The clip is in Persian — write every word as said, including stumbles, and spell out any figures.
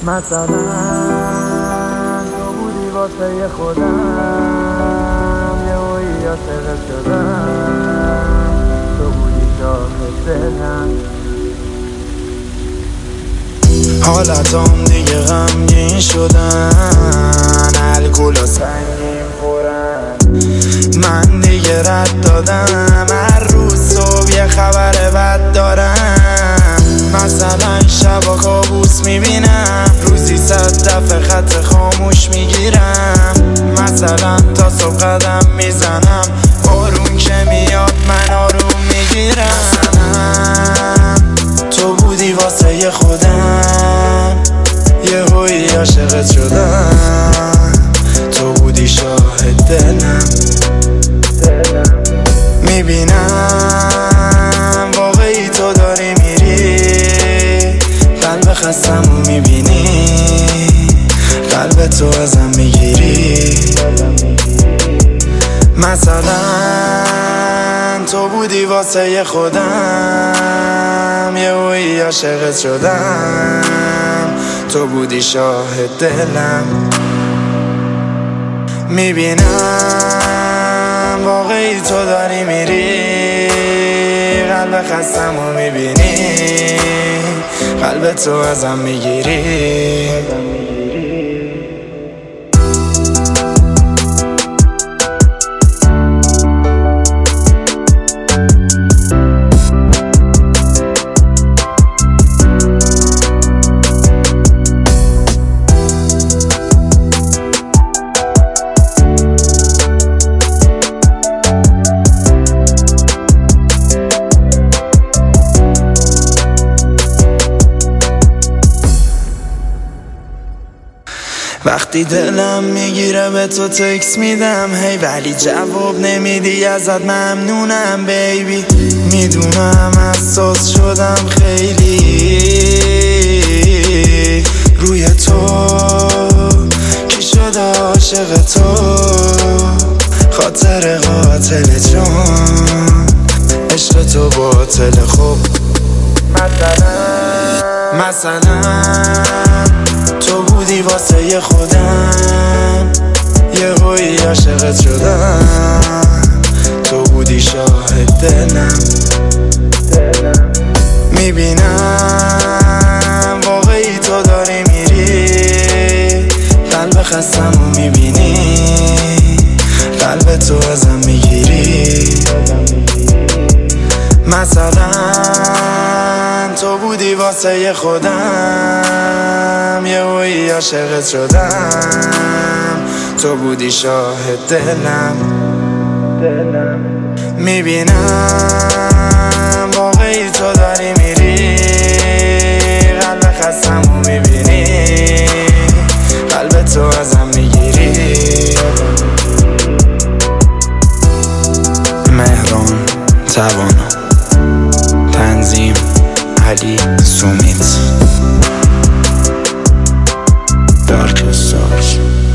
مثلا تو بودی واسه خودم، یه هایی عاشقت شدم، تو بودی شاهد دلم. حالتام دیگه غمگین شدن، الکل و سنگین پرن، من دیگه رد دادم، هر روز صبح یه خبر بد دارم. مثلا شبا کابوس میبینم، روزی صد دفعه خط خاموش میگیرم. مثلا تا صبح قدم میزنم، بارون که میاد من آروم میگیرم. مثلا تو بودی واسه خودم، یه هایی عاشقت شدم، تو بودی شاهد دلم. میبینم واقعی تو داری میری، قلب خستمو میبینی، قلب تو ازم میگیری. مثلا تو بودی واسه خودم، یه هایی عاشقت شدم، تو بودی شاهد دلم. میبینم واقعی تو داری میری، قلب خستمو میبینی، قلب تو ازم میگیری. وقتی دلم میگیره به تو تکس میدم هی، ولی جواب نمیدی، ازت ممنونم بیبی. میدونم حساس شدم خیلی روی تو، کی شده عاشق تو، خاطر قاتل جان، عشق تو باطل. خوب مثلا مثلا تو بودی واسه خودم، یه هایی عاشقت شدم، تو بودی شاهد دلم. میبینم واقعی تو داری میری، قلب خستمو میبینی، قلب تو ازم میگیری. مثلا تو بودی واسه خودم، یه هایی عاشقت شدم، تو بودی شاهد دلم. میبینم واقعی تو داری میری، قلب خستمو میبینی، قلب تو ازم میگیری. مهران توانا، تنظیم علی سومیت، دارک استارز.